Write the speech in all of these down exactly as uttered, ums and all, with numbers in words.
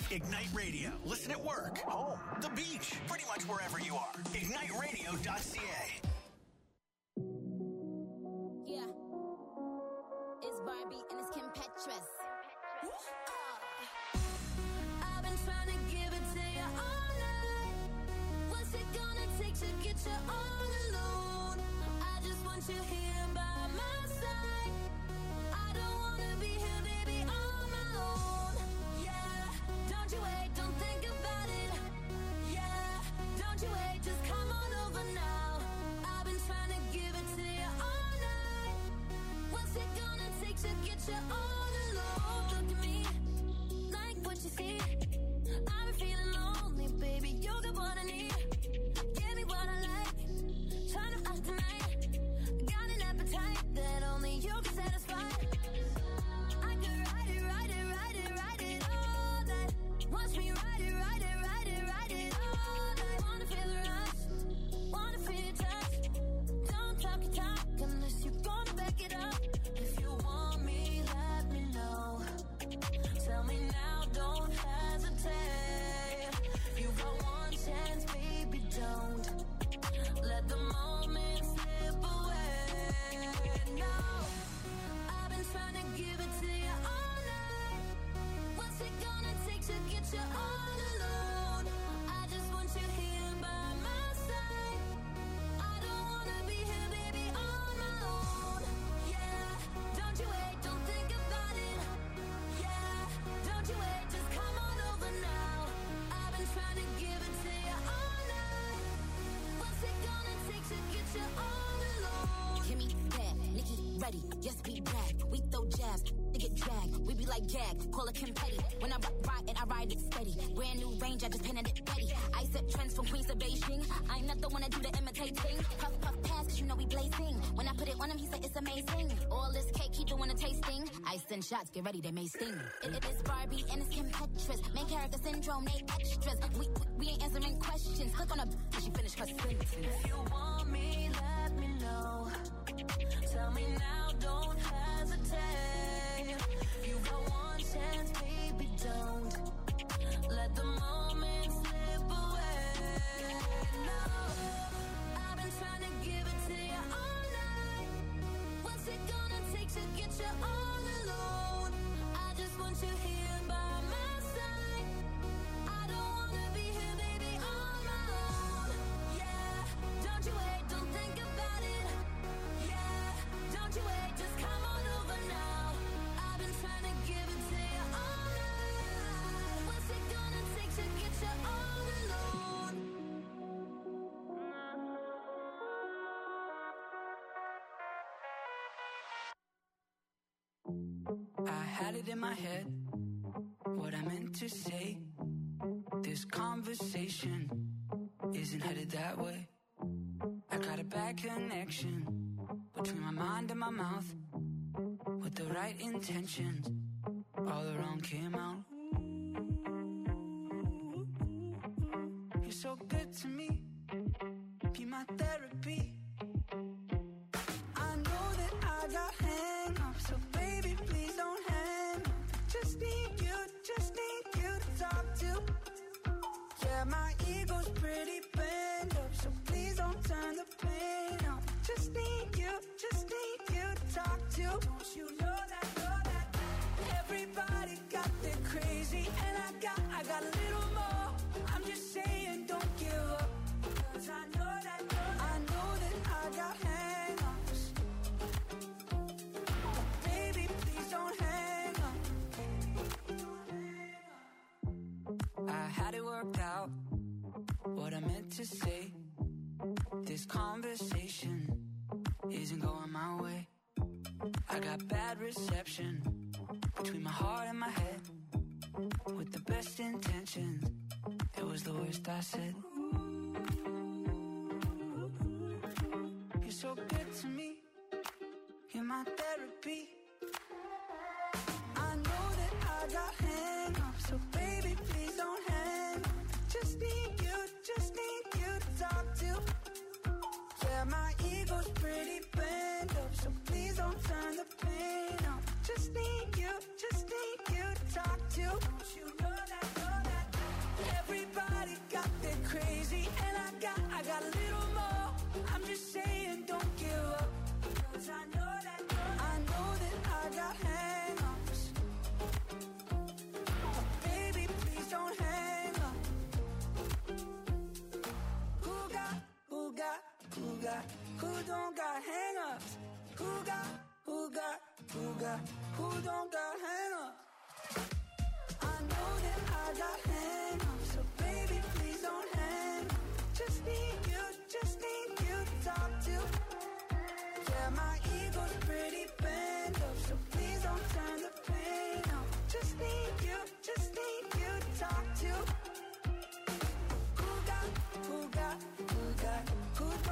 Ignite Radio. Listen at work, home, the beach, pretty much wherever you are. ignite radio dot c a. Yeah. It's Barbie and it's Kim Petras. I've been trying to give it to you all night. What's it gonna take to get you all alone? I just want you here by my side. I don't wanna be here, baby, on my own. Yeah, don't you wait, don't think about it. Yeah, don't you wait, just come on over now. I've been trying to give it to you all night. What's it gonna take to get you all alone? Look at me, like what you see. I've been feeling lonely, baby, you got what I need. Give me what I like, trying to act tonight. Got an appetite that only you can satisfy. I could ride it, ride it, ride it, ride it all night. Watch me ride it, ride it, ride it, ride it all night. Wanna feel the rush, wanna feel your touch. Don't talk your talk unless you're gonna back it up. If you want me, let me know. Tell me now, don't hesitate. You got one chance, baby, don't let the moment slip away. No, I've been trying to give it to you all night. What's it gonna take to get you all alone? I just want you here by my side. I don't wanna be here, baby, on my own. Yeah, don't you wait, don't think about it. Yeah, don't you wait, just come on over now. I've been trying to give it to you all night. What's it gonna take to get you all alone? Kimmy, bad, Nikki, ready, yes, we back. We throw jabs, they get dragged. We be like gag, call it Kim Petty. When I rock, ride it, I ride it steady. Brand new range, I just painted it ready. I set trends from Queens to Beijing. I'm not the one that do the imitating. Puff, puff, pass, cause you know we blazing. When I put it on him, he said it's amazing. All this cake, he doing a tasting. I send shots, get ready, they may sting. It, it is Barbie and it's Kim Petras. Main character syndrome, they extras. We, we, we ain't answering questions. Click on her, she finished her sentence. If you want me, let me know. Tell me now, don't hesitate. You got one chance, baby, don't let the moment slip away. No, I've been trying to give it to you all night. What's it gonna take to get you all alone? I just want you here by my side. I don't wanna be here, baby, on my own. Yeah, don't you wait, don't think about it. Yeah, don't you wait, just come on over now. I've been trying to give it to you all night. What's it gonna take to get you all alone? I had it in my head, what I meant to say. This conversation isn't headed that way. I got a bad connection between my mind and my mouth. With the right intentions, all the wrong came out. You're so good to me, be my therapy. I know that I got hang-ups, so baby, please don't hang up. Just need you, just need you to talk to. Yeah, my ego's pretty bent up, so please don't turn the pain up. Just need you, just need you to talk to. Don't you know that, know that everybody got their crazy, and I got, I got a little more. I'm just saying, don't give up, 'cause I know that, I know that I got hang-ups. Baby, please don't hang up. I had it worked out, what I meant to say. This conversation isn't going my way. I got bad reception between my heart and my head. With the best intentions, it was the worst I said. You're so good to me, you're my therapy. I know that I got hang-ups, so baby, please don't hang up. Just need you, just need you to talk to. Yeah, my ego's pretty bent up, so please don't turn the pain up. Just need you, just need you to talk to. Don't you know that, know that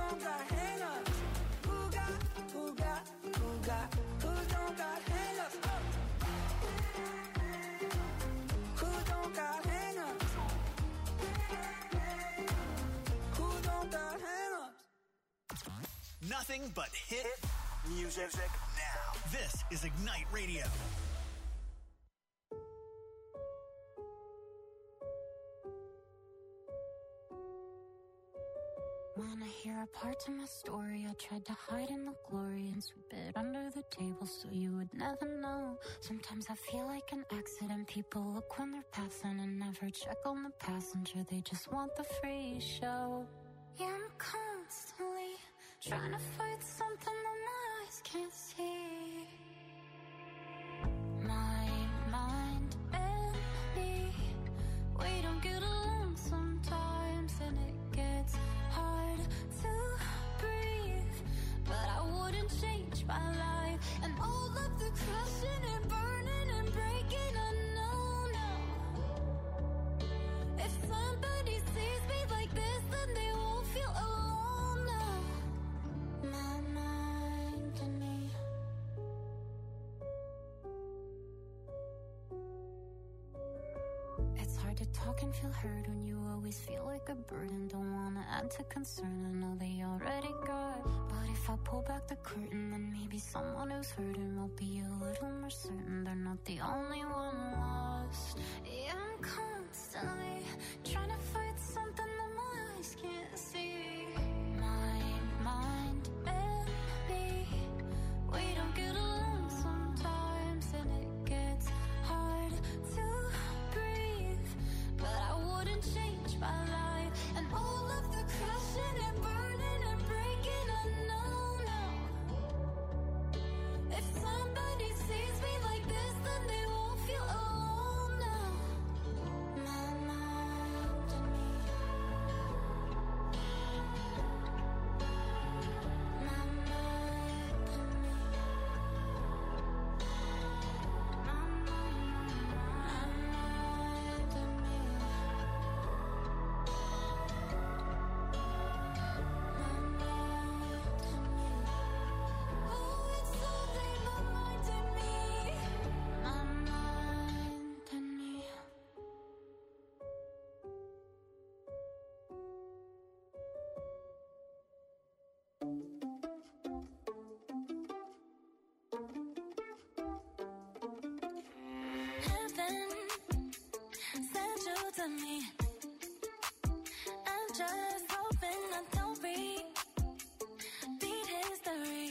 don't got hang-ups? Who got, who got, who got, who don't got hang-ups? Oh. Who don't got hang-ups? Who don't got hang-ups? Nothing but hit music now. This is Ignite Radio. Wanna hear a part of my story? I tried to hide in the glory and sweep it under the table so you would never know. Sometimes I feel like an accident. People look when they're passing and never check on the passenger. They just want the free show. Yeah, I'm constantly trying to fight something that my eyes can't see. My mind and me, we don't get along sometimes, and it gets hard to breathe. But I wouldn't change my life, and all of the crushing and burning and breaking, I know now. If somebody sees me like this, then they won't feel alone now. My mind and me. It's hard to talk and feel heard when you always feel like a burden. Don't wanna add to concern, I know they already got. But if I pull back the curtain, then maybe someone who's hurting will be a little more certain they're not the only one lost. Yeah, I'm constantly trying to fight something that my eyes can't see. My mind and me, we don't get along sometimes, and it gets hard to breathe. But I wouldn't change my life, and all of the crushing and burning and breaking, I know now. If somebody sees me like this, then they won't feel alone now. My mind and me. My mind and me. My mind and me. Oh, it's something my mind and me. My mind and me. Heaven sent you to me. I'm just hoping I don't repeat history.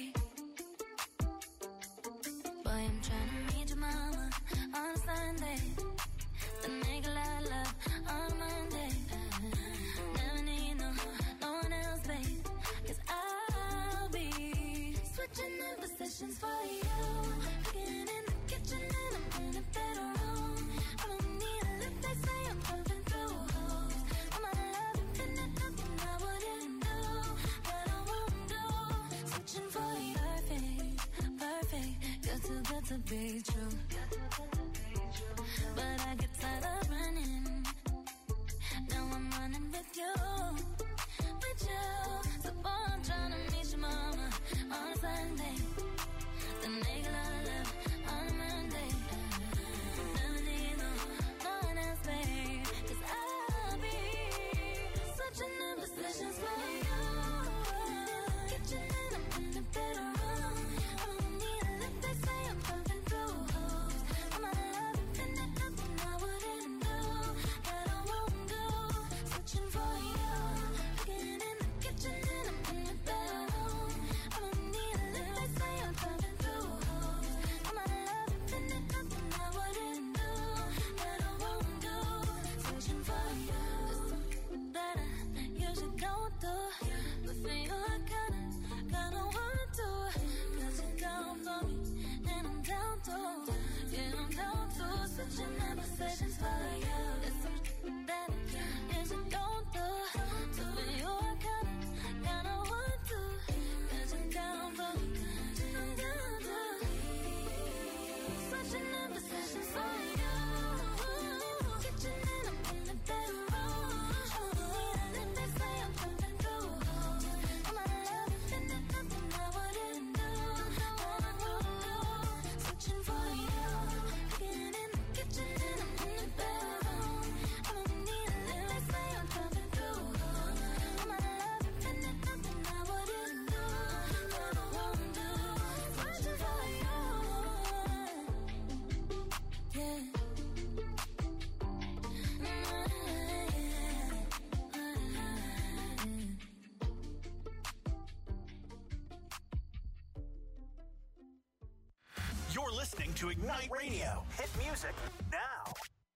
Boy, I'm trying to meet your mama on Sunday, then make a lot of love on Monday. Never need no, no one else, babe, 'cause I'll be switching in positions for you. Cooking in the kitchen and I'm in a bedroom. I don't need a lift, they say I'm pumping through holes. I'm out of love, infinite, nothing I wouldn't do, but I won't do. Switching for you, perfect, perfect. You're too good to be true. But I get tired of running. Now I'm running with you, with you. So boy, I'm trying to meet your mama on Sunday, then make a lot of love on Monday. Never need no, no one else, babe, 'cause I'll be switching in positions for you. Kitchen and I'm in the bedroom. I don't need a lift, they say I'm pumping through You're listening to Ignite Radio. Hit music now.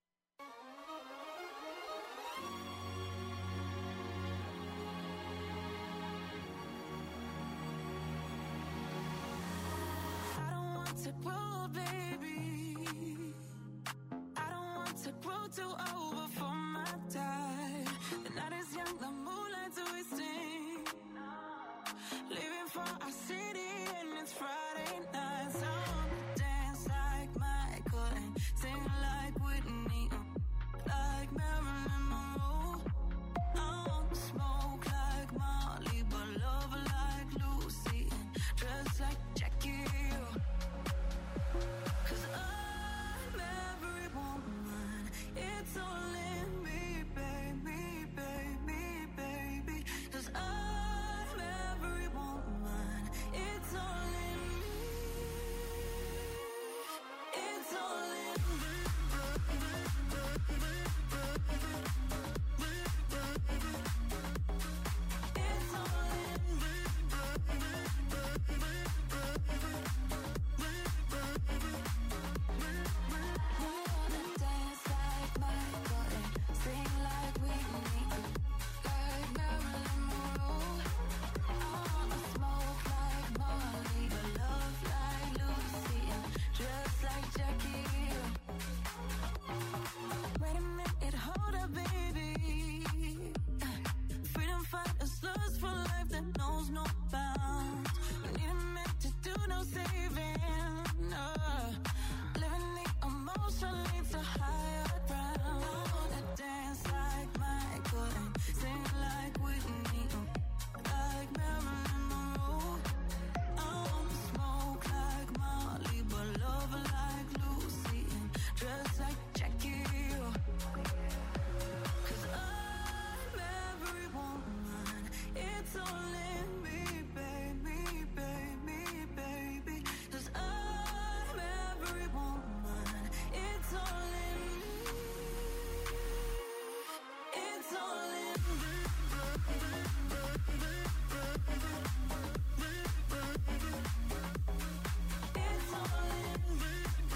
I don't want to grow, baby. I don't want to grow too old before my time. The night is young, the moonlight's wasting. Leaving for our city and it's Friday night. So I wanna dance like Michael and sing like Whitney, like Marilyn Monroe. I want to smoke like Molly, but love like Lucy and dress like Jackie. Cause I'm every woman, it's all in me, baby, baby, baby. Cause I'm every woman, it's all in me, it's all in me. It's all in me. I wanna dance like Michael and sing like Whitney, like Marilyn Monroe. I wanna smoke like Molly, but love like Lucy and dress like Jackie. Wait a minute, hold up, baby. Freedom fighters lust for life that knows no bounds. We need a man to do no saving. Uh, living the emotion leads to higher ground. I wanna dance like Michael and sing like Whitney, like Marilyn Monroe. I wanna smoke like Molly, but love like Lucy and dress like Jackie. Cause I'm every woman, it's all in me, baby, baby, baby. Cause I'm every woman, it's all in me, it's all in me. It's all in me.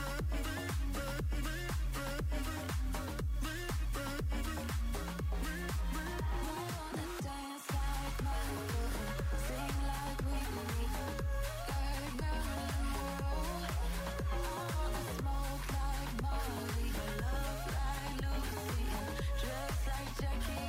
I wanna dance like Michael and sing like Whitney, like Marilyn Monroe. I wanna smoke like Molly, but love like Lucy and dress like Jackie.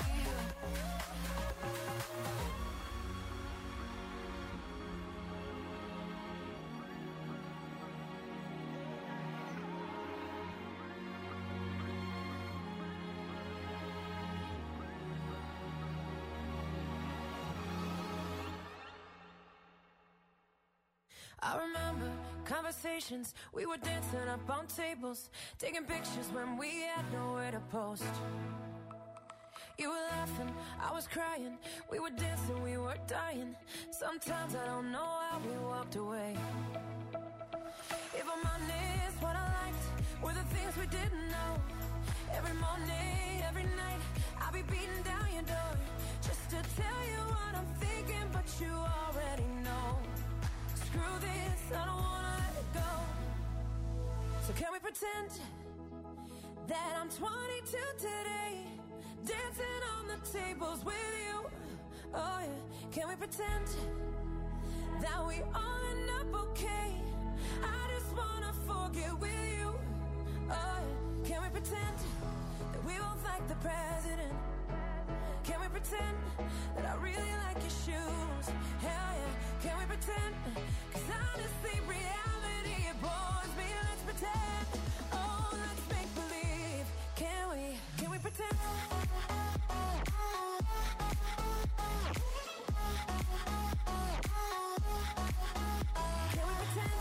I remember conversations, we were dancing up on tables, taking pictures when we had nowhere to post. You were laughing, I was crying, we were dancing, we were dying. Sometimes I don't know how we walked away. If I'm honest, what I liked were the things we didn't know. Every morning, every night, I'll be beating down your door just to tell you what I'm thinking, but you already know. Screw this, I don't wanna let it go. So can we pretend that I'm twenty-two today, dancing on the tables with you? Oh yeah, can we pretend that we all end up okay? I just wanna forget with you. Oh yeah, can we pretend that we both like the president? Can we pretend that I really like your shoes? Hell yeah, can we pretend? Cause honestly, reality, it bores me. Let's pretend. Oh, let's make believe. Can we, can we pretend? Can we pretend?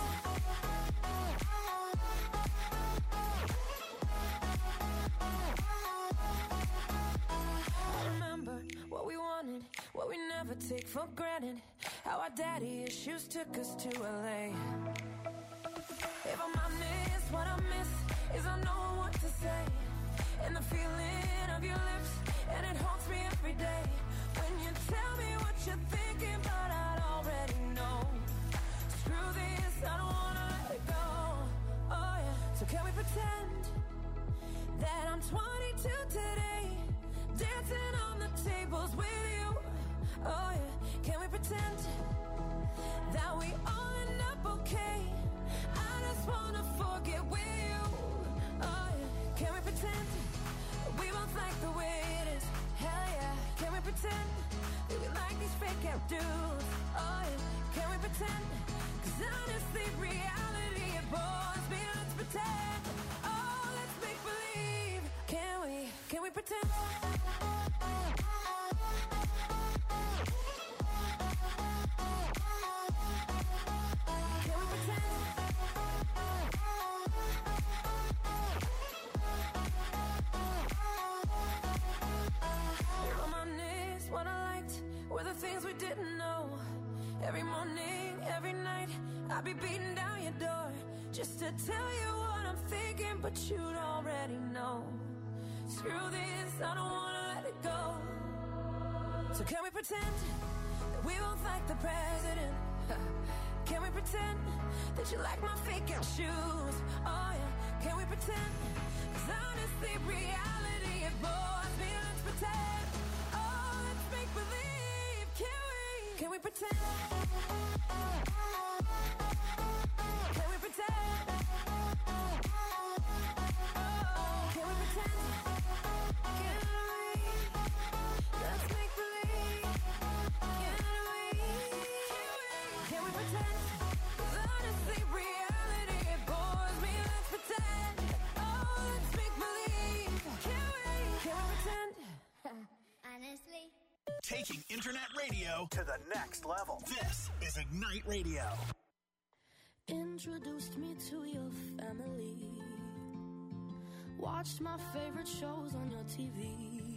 I remember what we wanted, what we never take for granted. How our daddy issues took us to L A. If I'm honest, what I miss is I know what to say, and the feeling of your lips, and it haunts me every day. When you tell me what you're thinking, but I'd already know. Screw this, I don't wanna let it go. till today, dancing on the tables with you. Oh yeah, can we pretend that we all end up okay? I just wanna forget with you. Oh yeah, can we pretend we both like the way it is? Hell yeah, can we pretend that we like these fake out dudes? Oh yeah, can we pretend? Cause honestly, reality it bores me. Let's pretend. Oh, let's make believe. Can we? Can we pretend? Can we pretend? Reminisce what I liked were the things we didn't know. Every morning, every night, I'd be beating down your door just to tell you what I'm thinking, but you'd already know. Screw this, I don't wanna let it go. So can we pretend that we both like the president? Can we pretend that you like my fake out shoes? Oh yeah, can we pretend? Cause honestly, reality it bores me. Let's pretend. Oh, let's make believe. Can we? Can we pretend? Can we pretend? Oh, can we pretend? Can we? Let's make believe. Can we? Can we pretend? 'Cause honestly, reality it bores me. Let's pretend. Oh, let's make believe. Can we? Can we pretend? Honestly. Taking internet radio to the next level. This is Ignite Radio. Introduced me to your family. Watched my favorite shows on your T V.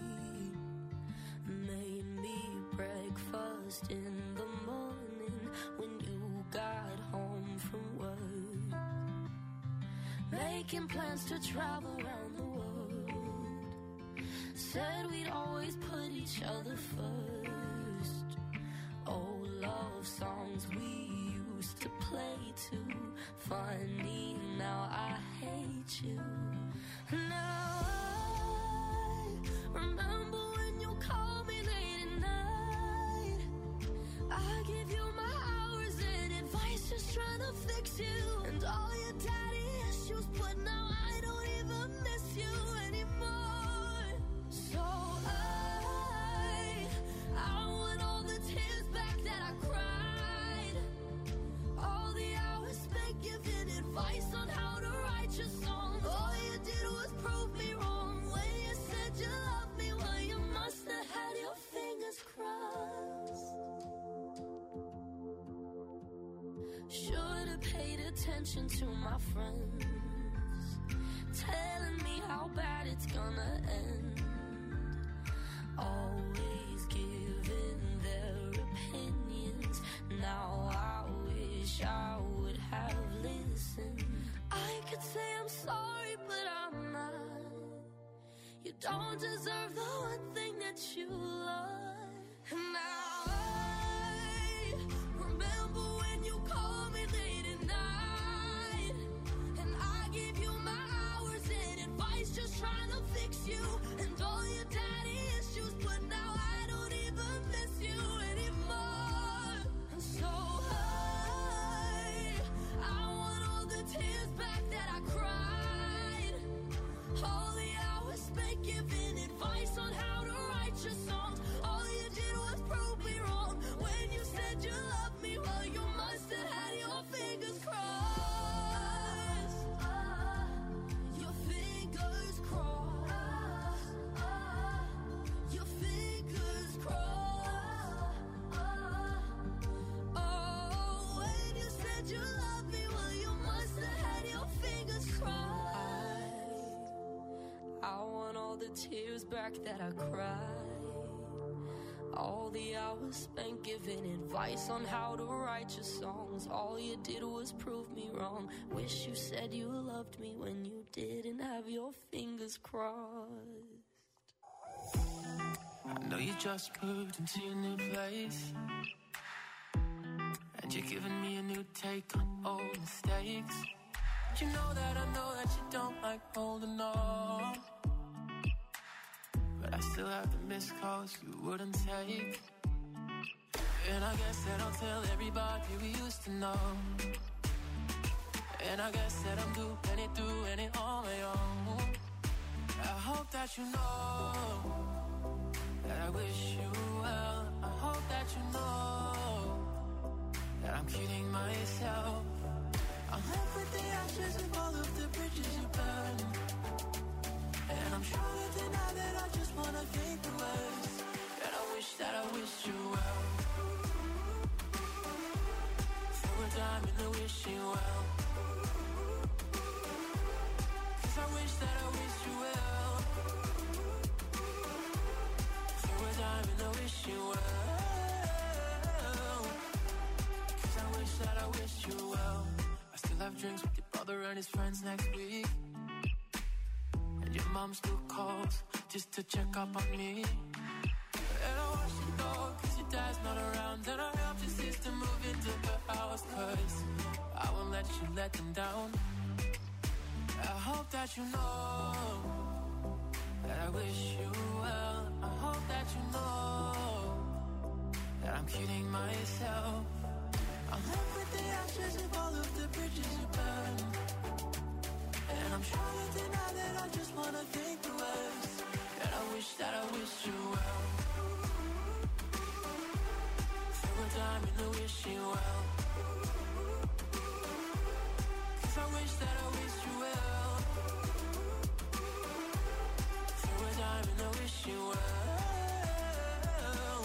Made me breakfast in the morning when you got home from work. Making plans to travel around the world. Said we'd always put each other first. Old love songs we used to play too. Funny, now I hate you. Now I remember when you called me late at night. I give you my hours and advice, just trying to fix you. And all your daddy issues, but now I don't even miss you anymore. So I, I want all the tears back that I cried. All the hours spent giving advice on how to write your songs. All you did was prove me wrong when you said you loved me. Well, you must have had your fingers crossed. Should have paid attention to my friends, telling me how bad it's gonna end. Always giving their opinions. Now I wish I would have listened. I could say I'm sorry, but I'm not. You don't deserve the one thing that you love. And now I remember when you called me late at night. And I gave you my hours and advice, just trying to fix you. And all your daddy issues, but now I don't even miss you anymore. And so I, I want all the tears back that I cried. All the hours spent giving advice on how to write your songs. All you did was prove me wrong when you said you loved me. Well, you must have had your fingers crossed. Your fingers crossed. Your fingers crossed. Oh, when you said you loved me, well, you must have had your fingers crossed. I want all the tears back that I cried. All the hours spent giving advice on how to write your songs. All you did was prove me wrong. Wish you said you loved me when you didn't have your fingers crossed. I know you just moved into your new place, and you're giving me a new take on old mistakes. But you know that I know that you don't like holding on. I still have the missed calls you wouldn't take. And I guess that I'll tell everybody we used to know. And I guess that I'm doing it, doing it on my own. I hope that you know that I wish you well. I hope that you know that I'm kidding myself. I'm left with the ashes of all of the bridges you burned. And I'm sure that tonight that I just wanna think the worst. And I wish that I wished you well. Throw a dime in the wishing well. Cause I wish that I wished you well. Throw a dime in the wishing well. Cause I wish that I wished you well. I still have drinks with your brother and his friends next week. And your mom still calls just to check up on me. And I watch you go cause your dad's not around. And I help your sister move into her house. Cause I won't let you let them down. I hope that you know that I wish you well. I hope that you know that I'm kidding myself. I'm left with the ashes of all of the bridges you burned. And I'm sure that tonight that I just wanna think the worst. And I wish that I wished you well. Throw a dime in the wishing well. Cause I wish that I wished you well. Throw a dime in the wishing well.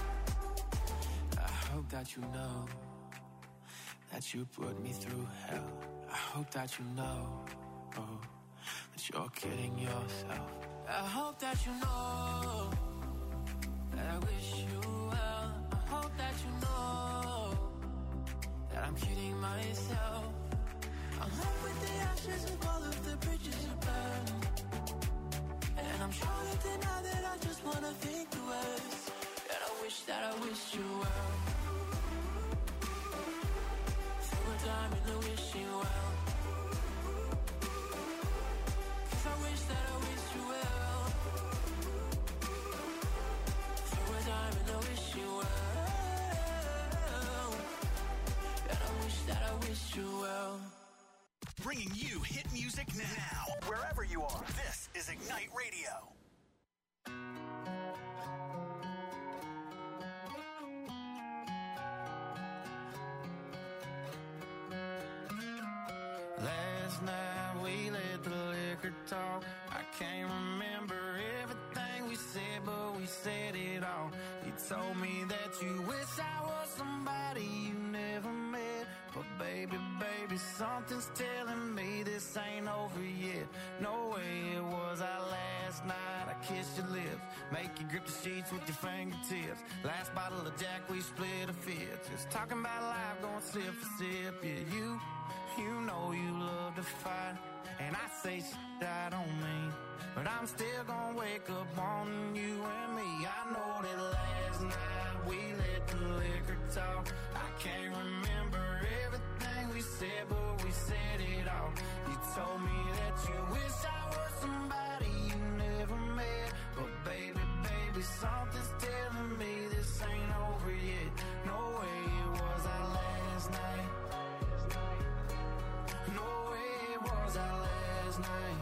I hope that you know that you put me through hell. I hope that you know, oh, that you're kidding yourself. I hope that you know that I wish you well. I hope that you know that I'm kidding myself. I'm left with the ashes of all of the bridges you burned. And I'm sure that tonight that I just wanna think the worst. And I wish that I wished you well. Throw a dime in the wishing well. Cause I wish that I wished you well. Throw a dime in the wishing well. And I wish that I wished you well. Bringing you hit music now, wherever you are. This is Ignite Radio. Last night we let the liquor talk. I can't remember everything we said, but we said it all. You told me that you wish I was somebody you never met. But baby, baby, something's telling me this ain't over yet. No way it was our last night. I kissed your lips, make you grip the sheets with your fingertips. Last bottle of Jack, we split a fifth. Just talking about life, going sip for sip. Yeah, you, you know you love to fight. And I say shit I don't mean, but I'm still gonna wake up wanting you and me. I know that last night we let the liquor talk. I can't remember everything we said, but we said it all. You told me that you wish I was somebody you never met. But baby, baby, something's telling me this ain't over yet. No way it was our last night. No way it was our last night.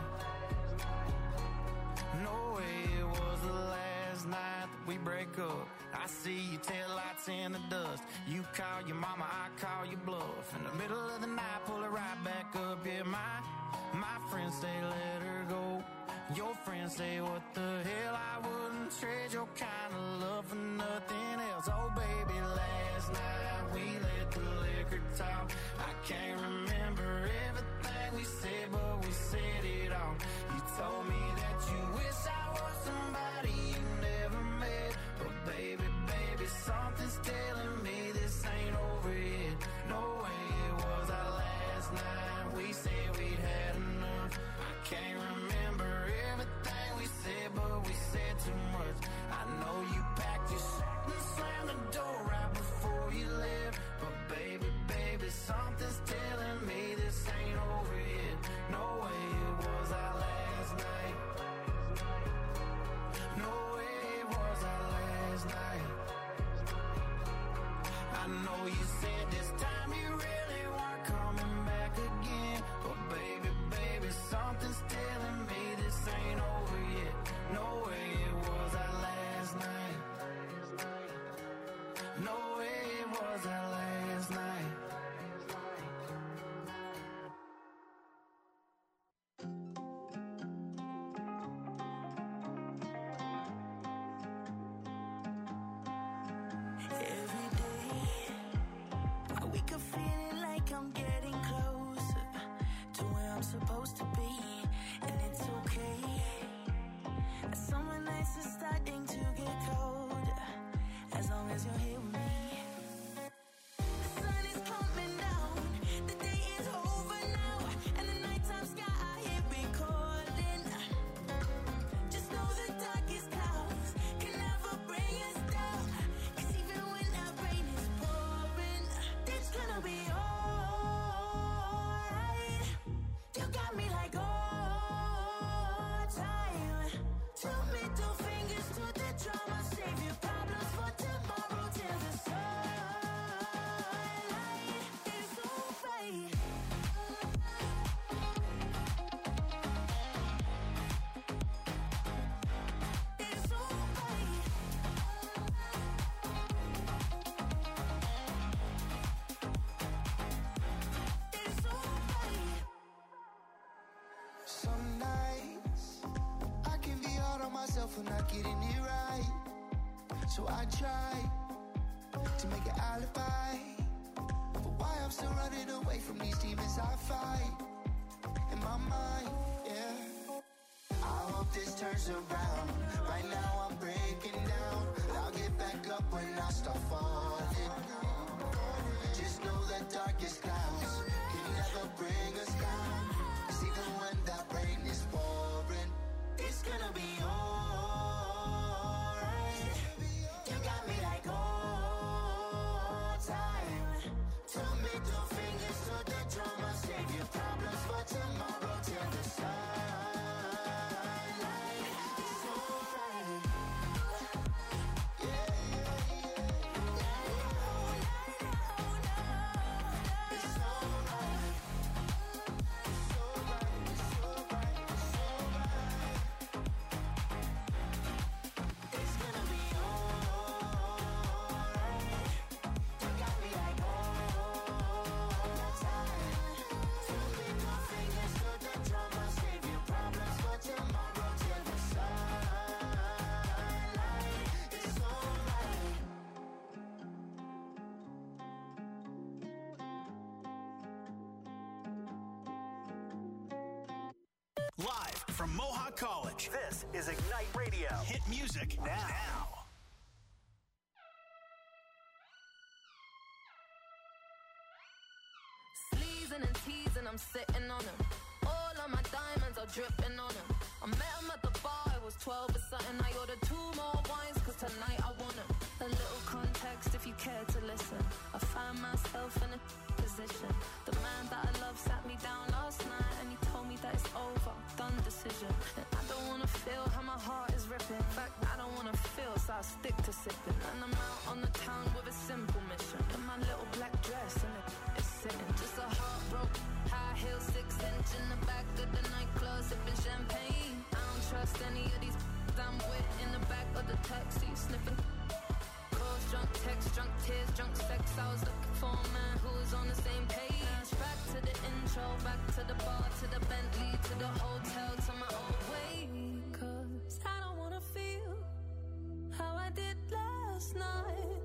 No way it was the last night that we break up. I see your taillights in the dust. You call your mama, I call your bluff. In the middle of the night, pull it right back up. Yeah, my, my friends say let her go. Your friends say what the hell, I wouldn't trade your kind of love for nothing else. Oh baby, last night we let the liquor talk. I can't remember everything we said, but we said it all. You told me that you wish I was somebody you never met. But baby, baby, something's telling me this ain't over yet. No way it was our last night. We said we'd had enough. I can't remember everything we said, but we said too much. I know you packed your shit and slammed the door right before you left. But baby, baby, something's telling me this ain't over yet. No way it was our last night. time. Two middle fingers to the drama. Save your problems for tomorrow till the sunlight is alright. It's alright. It's alright. Some nights I can be hard on myself for not getting it right. So I try to make an alibi for why I'm still running away from these demons I fight in my mind, yeah. I hope this turns around. Right now I'm breaking down, but I'll get back up when I start falling. Just know the darkest clouds can never bring us down. 'Cause even when that rain is pouring, it's gonna be alright. You got me like all time. Two middle fingers to the drama. Save your problems for tomorrow till the sunlight is alright. Yeah, yeah, yeah. It's alright. It's alright. It's alright. It's alright. It's gonna be alright. You got me like all time. Two middle fingers to the drama. Save your problems for tomorrow till the sunlight is alright. Live from Mohawk College, this is Ignite Radio. Hit music now. Sleezing and teasing, I'm sitting on him. All of my diamonds are dripping on him. I met him at the bar, I was twelve or something. I ordered two more wines, cause tonight I want him. A little context if you care to listen. I find myself in a position. The man that I love sat me down last night and he told me that it's over, done decision. And I don't wanna feel how my heart is ripping. In fact, I don't wanna feel, so I stick to sipping. And I'm out on the town with a simple mission. In my little black dress and it, it's sitting. Just a heartbroken, high heel, six inch in the back of the nightclub, sipping champagne. I don't trust any of these I'm with in the back of the taxi, sniffing. Calls, drunk texts, drunk tears, drunk sex. I was looking for a man who was on the same page. Back to the intro, back to the bar, to the Bentley, to the hotel, to my old way. Cause I don't wanna feel how I did last night.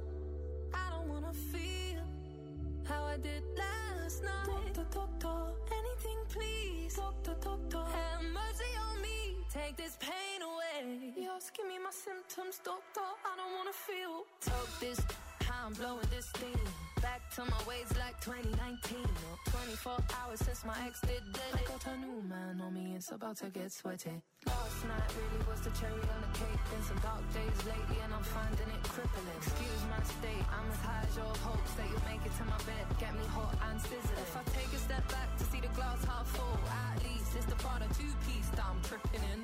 I don't wanna feel how I did last night. Doctor, doctor, anything please. Doctor, doctor, have mercy on me. Take this pain away. You're asking me my symptoms, doctor. I don't wanna feel. Talk this, how I'm blowing this steam. Back to my ways like twenty nineteen. Or twenty-four hours since my ex did dead. I got a new man on me, it's about to get sweaty. Last night really was the cherry on the cake. Been some dark days lately and I'm finding it crippling. Excuse my state, I'm as high as your hopes that you'll make it to my bed. Get me hot and sizzling. If I take a step back to see the glass half full, at least it's the part of two-piece that I'm tripping in.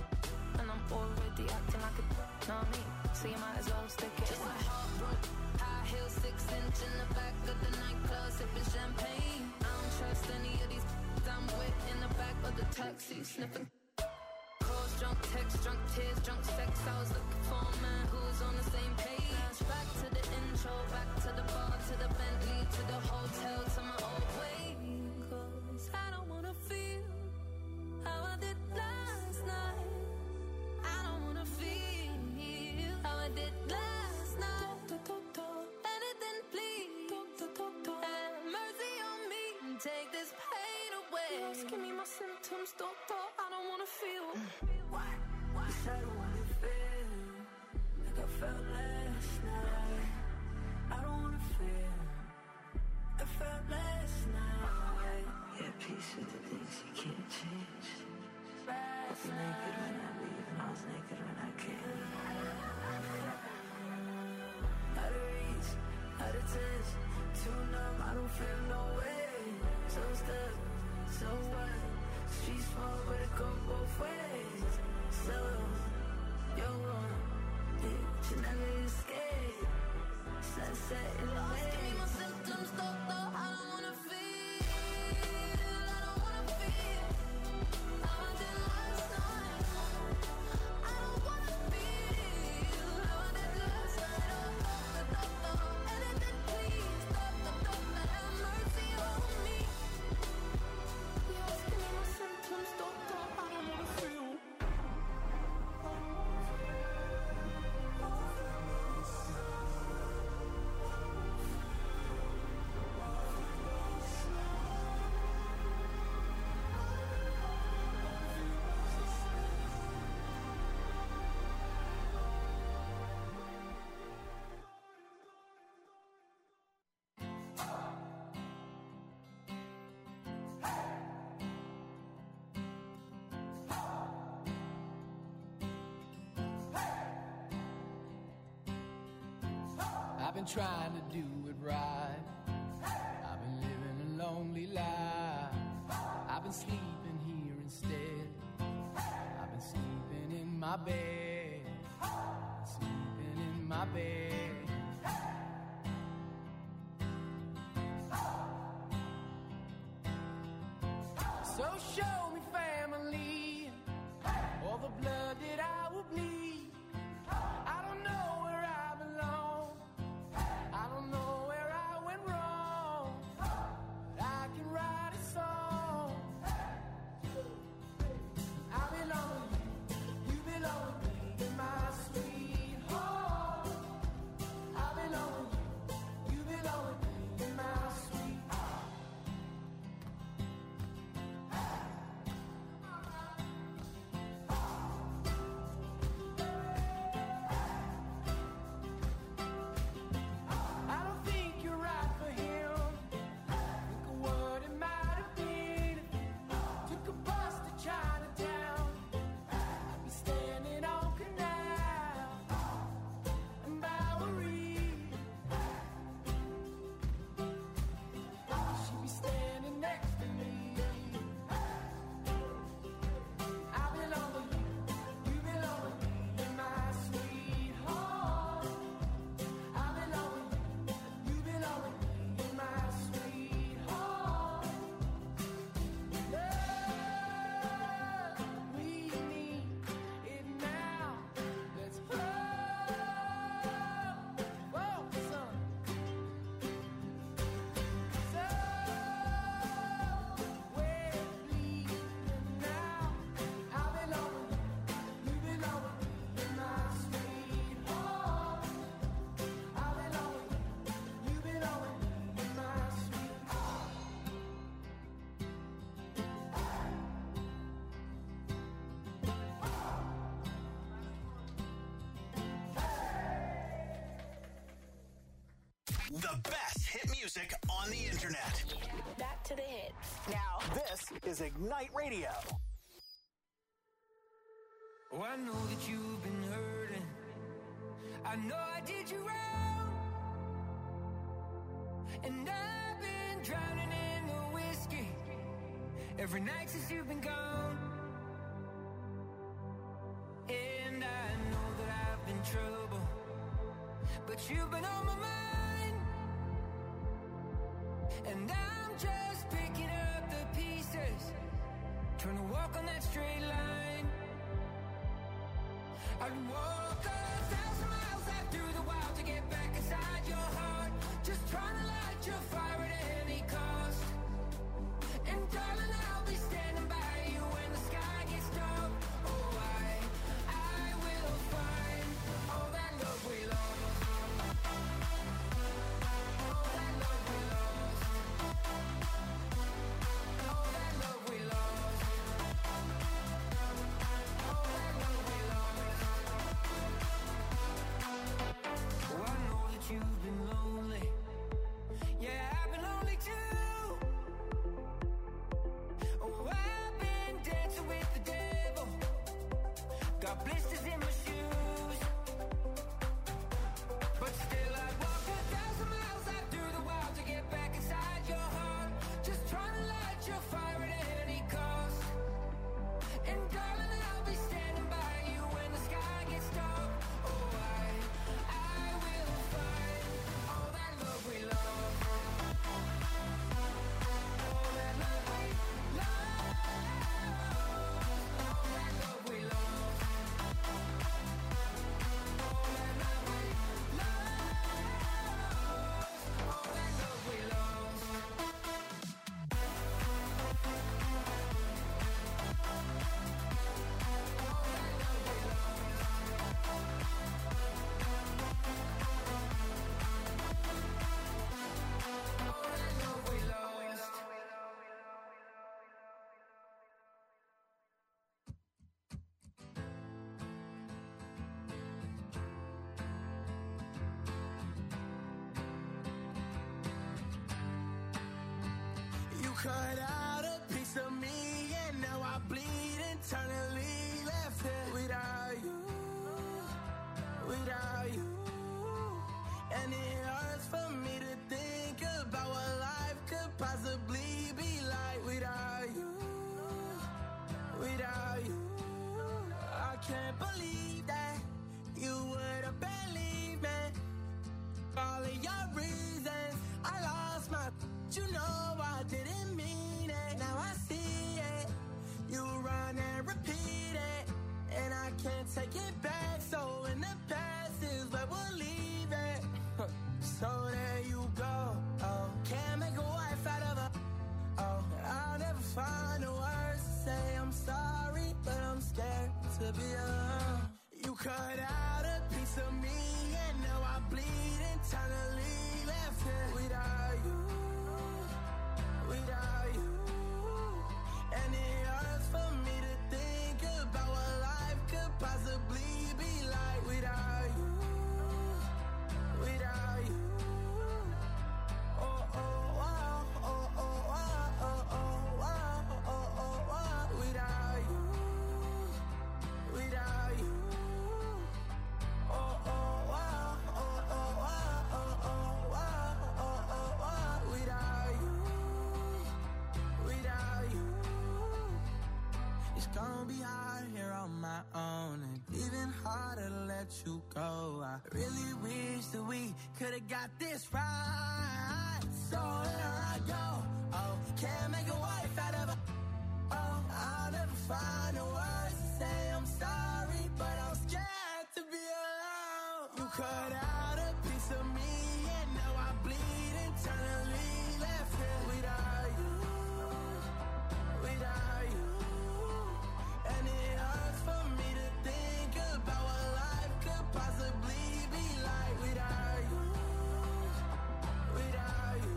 And I'm already acting like a know what I mean? So you might as well stick it. Just a heartbroken, high heel, six inch in the back of the nightclub, sipping champagne. I don't trust any of these I'm with in the back of the taxi, sniffing. Calls, drunk texts, drunk tears, drunk sex. I was looking for a man who was on the same page. Back to the intro, back to the bar, to the Bentley, to the hotel, to my old way. Cause I don't wanna feel how I did last night. I don't wanna feel how I did last night. Doctor, doctor, anything please. Doctor, doctor, have mercy on me. Take this pain away. You're asking me my symptoms, doctor. I don't wanna feel. What? What? I don't wanna feel like I felt last night. I don't wanna feel like I felt last night. Yeah, peace with the things you can't change. I was naked when I leave and I was naked when I came. Out of reach, out of touch, too numb, I don't feel no way. So stuck, so what? Street small, but it go both ways. So you're wrong, yeah, you never escape. Sunset in the way. Give me my symptoms, doctor, I don't wanna feel, I don't wanna feel how I did last night. I don't wanna feel how I did last night. Oh, doctor, doctor, anything please, doctor, doctor, have mercy on me. Yes, give me my symptoms, doctor, I don't wanna feel. I've been trying to do it right. I've been living a lonely life. I've been sleeping here instead. I've been sleeping in my bed. Sleeping in my bed. So show me family, all the blood that I will bleed. I don't know where I belong. I don't know where I went wrong. I can write a song. I belong with you, you belong with me, my sweetheart. I belong with you, you belong with me, my sweetheart. I don't think you're right for him. Think of what it might have been. Took a bus to Chinatown. I'd be standing on Canal and Bowery. She'd be standing next to me. I belong with you, you belong with me, my sweetheart. I belong with you, you belong with me, my sweetheart. Love, we need it now. Let's hope for some. So we're bleeding now. I belong with you, you belong with me, my sweetheart. I belong with you, you belong with me, my sweetheart. The best hit music on the internet. Back to the hits. Now, this is Ignite Radio. Oh, I know that you've been hurting. I know I did you wrong. And I've been drowning in the whiskey every night since you've been gone. And I know that I've been trouble, but you've been on my mind. And I'm just picking up the pieces, trying to walk on that straight line. I'd walk a thousand miles out through the wild to get back inside your heart, just trying to light your fire at any cost. And darling, I'll be standing by you when the sky gets dark. Oh, I, I will find all that love we lost. All that love we lost. All that love we lost. All that love we lost. Oh, I know that you've been lonely. Yeah, I've been lonely too. Oh, I've been dancing with the devil. Got blisters in my shoes. But still I'd walk a thousand miles out through the wild to get back inside your heart, just trying to light your fire at any cost. And darling, I'll be standing cut out a piece of me, and now I bleed internally. Left here without you, without you. And it hurts for me to think about what life could possibly be like without you, without you. I can't believe that you would have believed me. All of your reasons, I lost my. You know I didn't mean it. Now I see it. You run and repeat it, and I can't take it back. So in the past is where we'll leave it. So there you go. Oh, can't make a wife out of a. Oh, I'll never find the words to say I'm sorry, but I'm scared to be alone. You cut out a piece of me, and now I bleed internally. Left here without you, without you. And it hurts for me to think about what life could possibly be like without you, without you. Oh, oh, wow, oh, oh, wow, oh, oh, wow, oh, oh, wow, without you, without you. Oh, oh, wow, oh, oh, wow, oh, oh, wow, oh, oh, wow, without you, without you. It's gonna be hard here on my own, and even harder to let you go. I really wish that we could've got this right. So here I go. Oh, can't make a wife out of a. Oh, I'll never find the words to say I'm sorry, but I'm scared to be alone. You cut out a piece of me, and now I bleed internally. Left here without you, without you. And it hurts for me to think about what life could possibly be like without you, without you.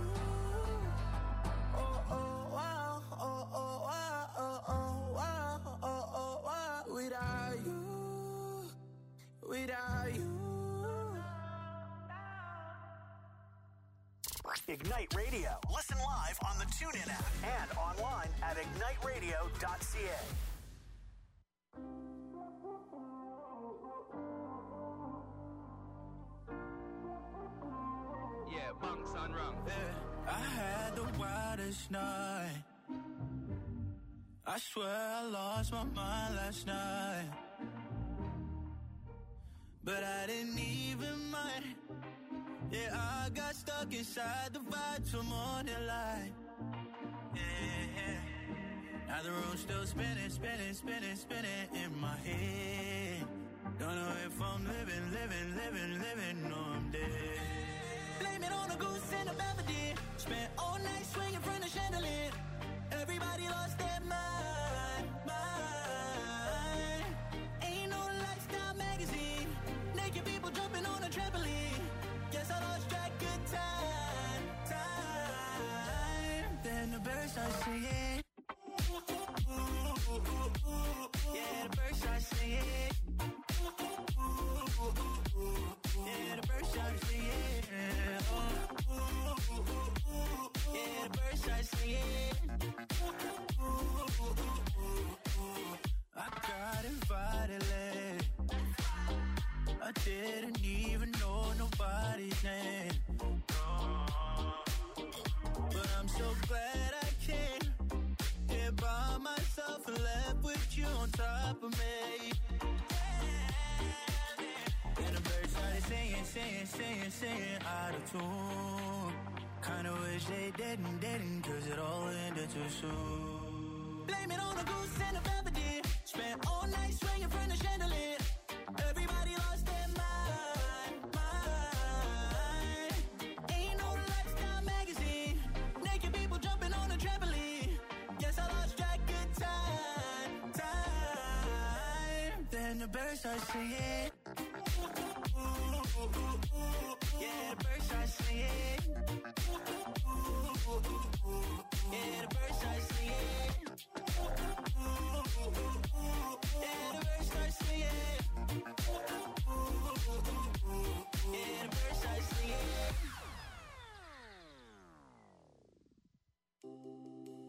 Oh, oh, wow, oh, oh, wow, oh, oh, wow, oh, oh, wow, without you, without you. Ignite Radio. Listen live on the TuneIn app and online at ignite radio dot c a. Yeah, bunks on wrong. Yeah, I had the wildest night. I swear I lost my mind last night. But I didn't even mind. Yeah, I got stuck inside the vibe till morning light. Yeah, yeah. Now the room's still spinning, spinning, spinning, spinning in my head. Don't know if I'm living, living, living, living, or I'm dead. Blame it on a goose and a melody. Spent all night swinging from the chandelier. Everybody lost their mind, mind. Ain't no lifestyle magazine. Naked people jumping on a trampoline. Guess I lost track of time, time. Then the birds start singing. Yeah, the birds start singing. Yeah, the birds start singing. Yeah, the birds start singing. I got invited late. I didn't even know nobody's name. But I'm so glad I came here by myself and left with you on top of me. And the birds started singing, singing, singing, singing out of tune. Kinda wish they didn't, didn't, cause it all ended too soon. Blame it on a goose and a melody. Spent all night swinging from the chandelier. Everybody lost their mind, mind. Ain't no lifestyle magazine. Naked people jumping on a trampoline. Guess I lost track of time, time. Then the birds start singing. Yeah, the birds start singing. Yeah, the birds start singing. Yeah, the birds start singing. Yeah, the birds start singing.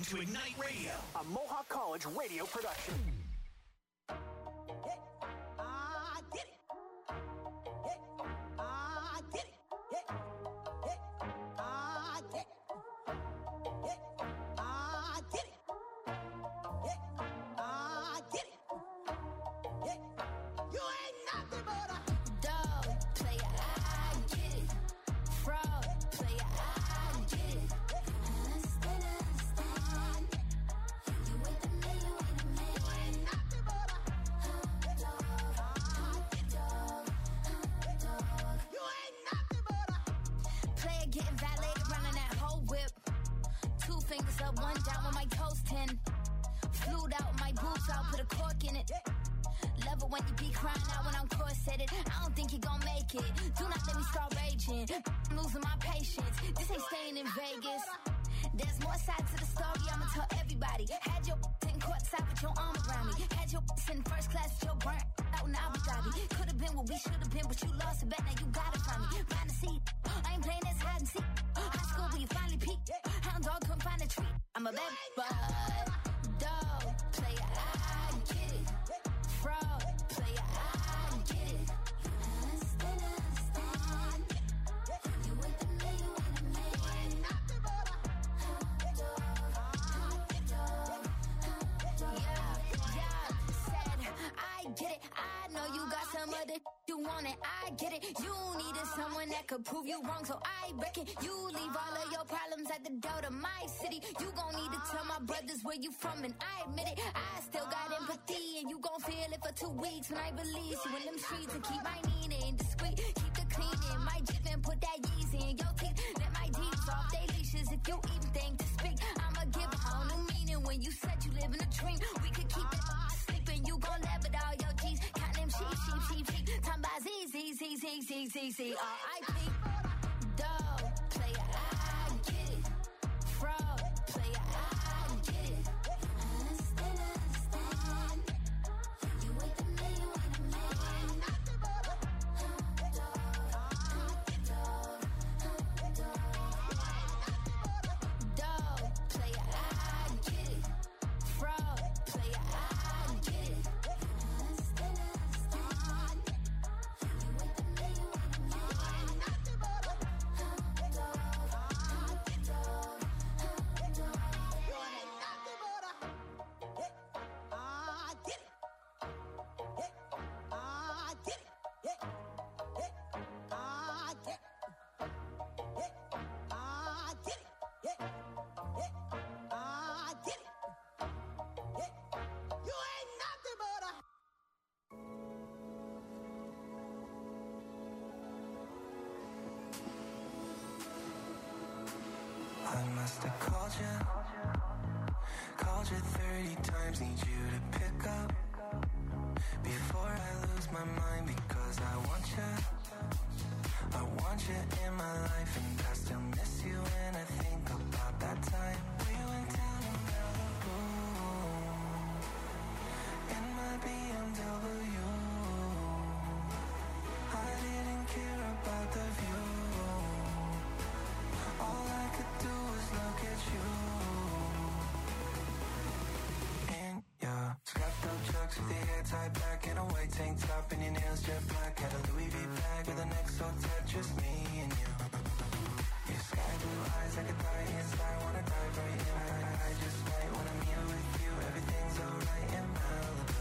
to Ignite Radio, a Mohawk College radio production. I did it. I did it. I did it. I did it. I did it. You ain't nothing but a Dog player, I get it. Fraud player, I get it. Understand, understand. You ain't the man, you ain't the man. You ain't nothing but a dog, dog, dog. You ain't nothing but a Player getting violated, running that whole whip. Two fingers up, one down with my toes ten. Flued out, my boobs out, put a cork in it. Love it when you be crying out when I'm corseted. I don't think you gon' make it. Do not let me start raging. I'm losing my patience. This ain't staying in Vegas. There's more sides to the story, I'ma tell everybody. Had your sitting courtside with your arm around me. Had your in first class with your burnt out in Abu Dhabi. Could've been what we should've been, but you lost it, bet now you got it from me. Find a seat, I ain't playing this hide and seek. High school where you finally peaked. Hound dog couldn't find a treat. I'm a bad bud. Dog player, I get it. Fraud player, I get it. Understand, understand. You ain't the man, you ain't the man. You ain't nothing but a Yeah, yeah, said, I get it. I know you got some other you want it. I get it. You needed someone that could prove you wrong, so I reckon you leave all of your problems at the door to my city. You gon' need to tell my brothers where you from, and I admit it. I still got empathy, and you gon' feel it for two weeks when I release you in them streets and keep my meaning discreet. Keep the cleaning, my jip and put that Yeezy in your teeth. Let my deeds off they leashes if you even think to speak. I'ma give a whole new meaning when you said you live in a dream. We could keep it sleeping, you gon' laugh at all your G's. Count them sheep, sheep, sheep, sheep. Time by Z, Z, Z, Z, Z, Z, Z, R I P. Dog player, I get it. Fraud player, I get it. Understand, understand. You ain't the man, you ain't the man. You ain't nothing but a dog player, I get it. Fraud player, I get it. Understand, understand. You ain't the man, you ain't the man. You ain't nothing but a You ain't nothing but a I did it. I did it. I did it. I did it. I did it. You ain't nothing but a I must have called you, called you thirty times, need you to pick up before I lose my mind, because I want you, I want you in my life, and I still miss you when I think about that time we went down to Malibu in my B M W. I didn't care about the view. All I could do was look at you. In your strapped up chucks with your hair tied back and a white tank top and your nails jet black. Had a Louis V bag with a neck so tight, just me and you. Your sky blue eyes like a dying star, wanna dive right in. I, I just might when I'm here with you. Everything's alright in Malibu.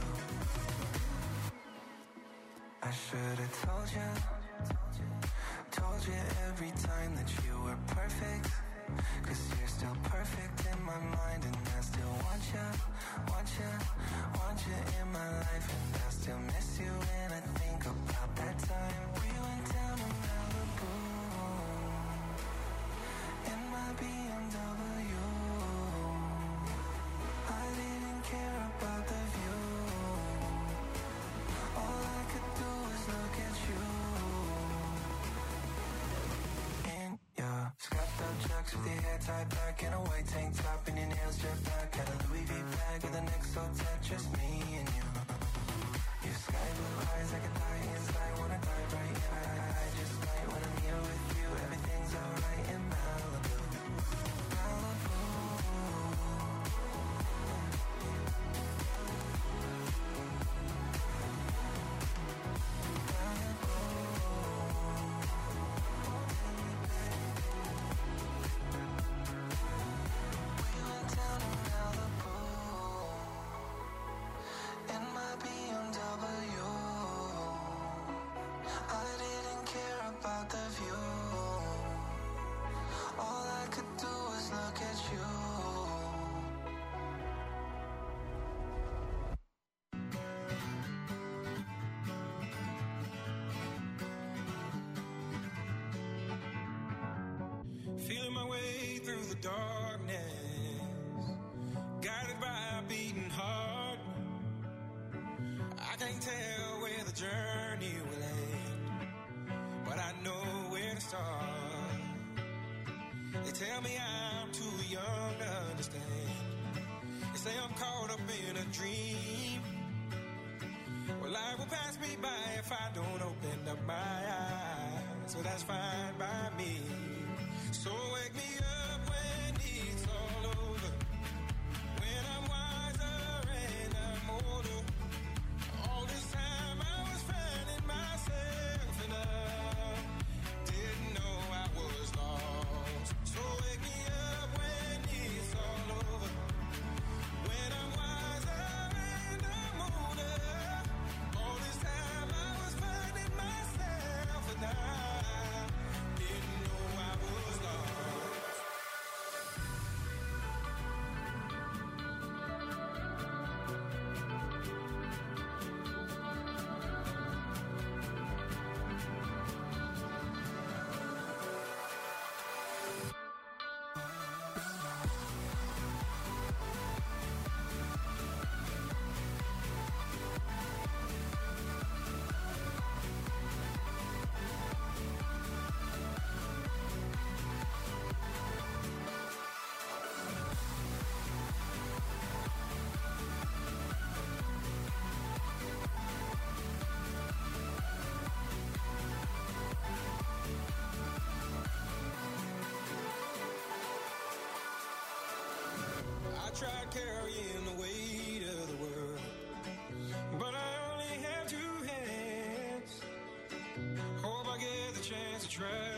I should've told you, told you every time that you were perfect, 'cause you're still perfect in my mind, and I still want you, want you, want you in my life, and I still miss you when I think about that time we went down to Malibu in my B M W. I didn't care about the view. All I could do was look at you. tell me I'm too young to understand. They say I'm caught up in a dream. Well, life will pass me by if I don't open up my eyes. So that's fine by me. So wake me up when it's all over, when I'm wiser and I'm older. All this time I was finding myself and I didn't know I was lost. So wake me up when it's all over, when I'm wiser and I'm older. All this time I was finding myself and I didn't know I was lost. I tried carrying the weight of the world, but I only have two hands. Hope I get the chance to try